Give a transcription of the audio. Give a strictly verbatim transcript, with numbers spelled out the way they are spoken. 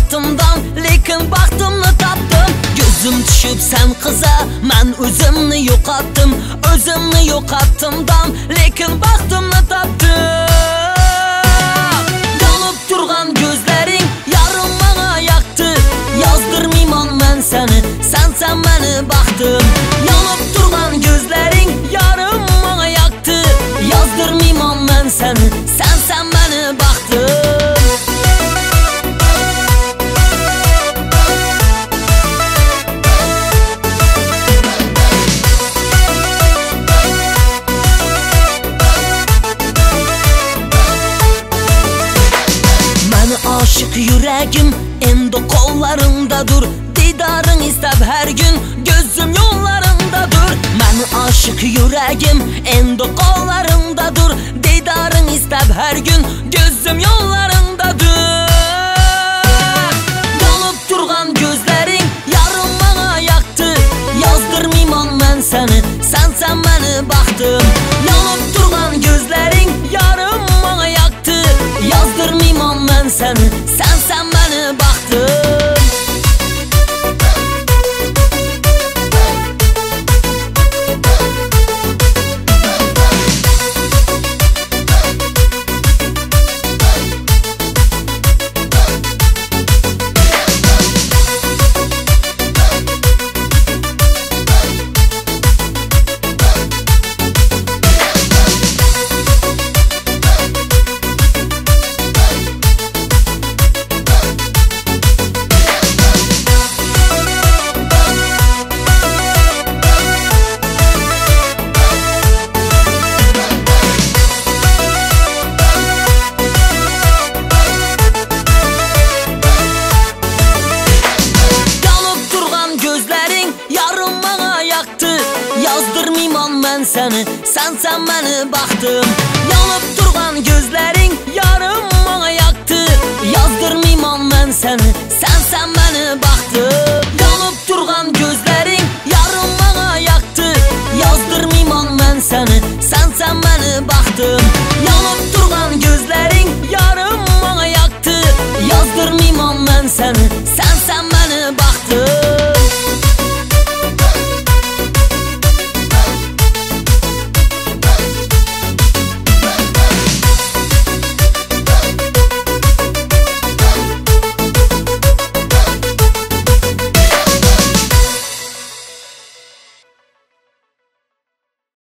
baxtımdan, lekin baxtımni topdim. Gözüm tushib sen qiza, men o'zimni yo'qotdim. O'zimni yo'qotdimdan, lekin baxtımni topdim. Yonib turgan gözlerin yarım bana yaktı. Yazdırmayman men seni, sensen meni baxtim. Yonib turgan gözlerin yarım bana yaktı. Yazdırmayman men seni, sensen meni baxtim. Aşık yüreğim endi kollarındadır. Didarın istab her gün gözüm yollarındadır. Ben aşık yüreğim endi kollarındadır. Didarın istab her gün gözüm yollarındadır. Yanıp durgan gözlerin yarım bana yaktı. Yazdırmayman ben seni, sensen beni baxtım. Yanıp durgan gözlerin yarım bana yaktı. Yazdırmayman ben seni, sensen beni baxtım. Yazdırmayman ben seni, sensen beni baxtım. Yanıp durgan gözlerin yarım bana yaktı. Yazdırmayman ben seni, sensen beni baxtım. Yanıp durgan gözlerin yarım bana yaktı. Yazdırmayman ben seni, sensen beni baxtım. Yanıp durgan gözlerin yarım bana yaktı. Yazdırmayman ben seni,